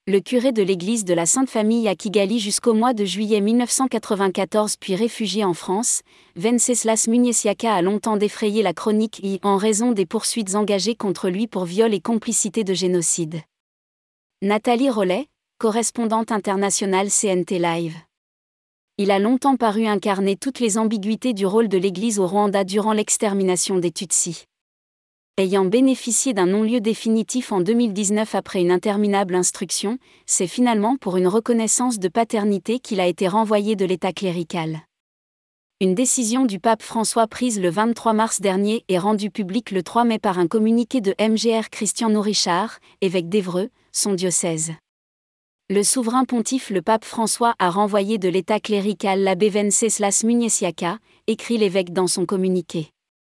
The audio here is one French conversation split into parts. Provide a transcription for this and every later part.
Le curé de l'église de la Sainte Famille à Kigali jusqu'au mois de juillet 1994 puis réfugié en France, Venceslas Muniesiaka a longtemps défrayé la chronique en raison des poursuites engagées contre lui pour viol et complicité de génocide. Nathalie Rollet, correspondante internationale CNT Live. Il a longtemps paru incarner toutes les ambiguïtés du rôle de l'Église au Rwanda durant l'extermination des Tutsis. Ayant bénéficié d'un non-lieu définitif en 2019 après une interminable instruction, c'est finalement pour une reconnaissance de paternité qu'il a été renvoyé de l'état clérical. Une décision du pape François prise le 23 mars dernier et rendue publique le 3 mai par un communiqué de Mgr Christian Nourrichard, évêque d'Évreux, son diocèse. Le souverain pontife le pape François a renvoyé de l'état clérical l'abbé Venceslas Muniesiaka, écrit l'évêque dans son communiqué.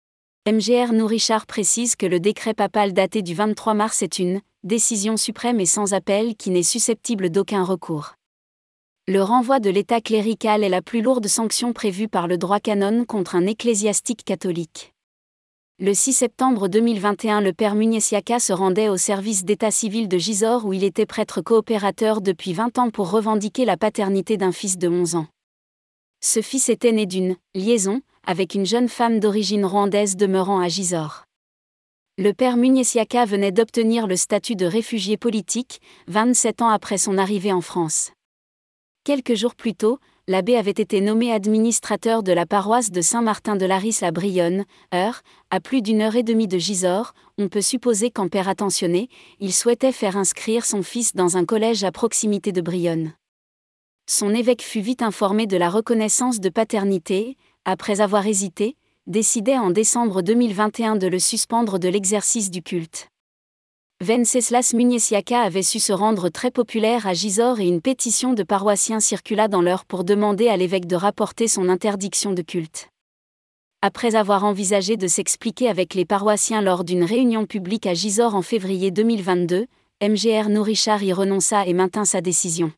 Mgr Nourrichard précise que le décret papal daté du 23 mars est une « décision suprême et sans appel qui n'est susceptible d'aucun recours ». Le renvoi de l'état clérical est la plus lourde sanction prévue par le droit canon contre un ecclésiastique catholique. Le 6 septembre 2021, le père Muniesiaka se rendait au service d'état civil de Gisors où il était prêtre coopérateur depuis 20 ans pour revendiquer la paternité d'un fils de 11 ans. Ce fils était né d'une « liaison » avec une jeune femme d'origine rwandaise demeurant à Gisors. Le père Muniesiaka venait d'obtenir le statut de réfugié politique, 27 ans après son arrivée en France. Quelques jours plus tôt, l'abbé avait été nommé administrateur de la paroisse de Saint-Martin de Laris à Brionne, à plus d'une heure et demie de Gisors. On peut supposer qu'en père attentionné, il souhaitait faire inscrire son fils dans un collège à proximité de Brionne. Son évêque fut vite informé de la reconnaissance de paternité, après avoir hésité, décidait en décembre 2021 de le suspendre de l'exercice du culte. Venceslas Muniesiaka avait su se rendre très populaire à Gisors et une pétition de paroissiens circula dans l'heure pour demander à l'évêque de rapporter son interdiction de culte. Après avoir envisagé de s'expliquer avec les paroissiens lors d'une réunion publique à Gisors en février 2022, Mgr Nourrichard y renonça et maintint sa décision.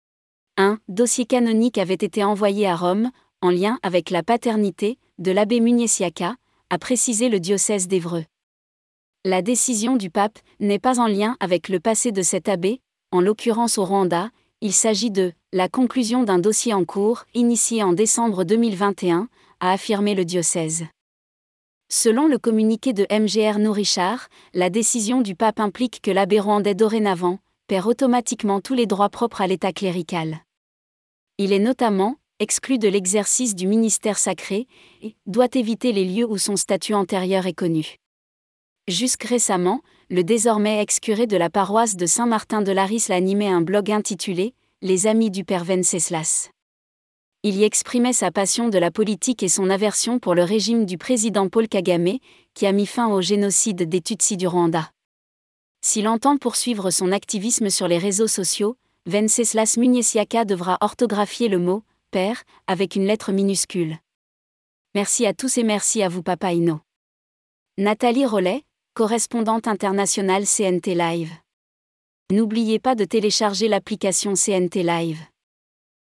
Un dossier canonique avait été envoyé à Rome, en lien avec la paternité de l'abbé Muniesiaka, a précisé le diocèse d'Évreux. La décision du pape n'est pas en lien avec le passé de cet abbé, en l'occurrence au Rwanda, il s'agit de la conclusion d'un dossier en cours, initié en décembre 2021, a affirmé le diocèse. Selon le communiqué de Mgr Nourrichard, la décision du pape implique que l'abbé rwandais dorénavant perd automatiquement tous les droits propres à l'état clérical. Il est notamment exclu de l'exercice du ministère sacré et doit éviter les lieux où son statut antérieur est connu. Jusque récemment, le désormais ex-curé de la paroisse de Saint-Martin de Laris animait un blog intitulé « Les amis du père Venceslas ». Il y exprimait sa passion de la politique et son aversion pour le régime du président Paul Kagame, qui a mis fin au génocide des Tutsis du Rwanda. S'il entend poursuivre son activisme sur les réseaux sociaux, Venceslas Muniesiaka devra orthographier le mot « père » avec une lettre minuscule. Merci à tous et merci à vous Papa Ino. Nathalie Rollet, correspondante internationale CNT Live. N'oubliez pas de télécharger l'application CNT Live.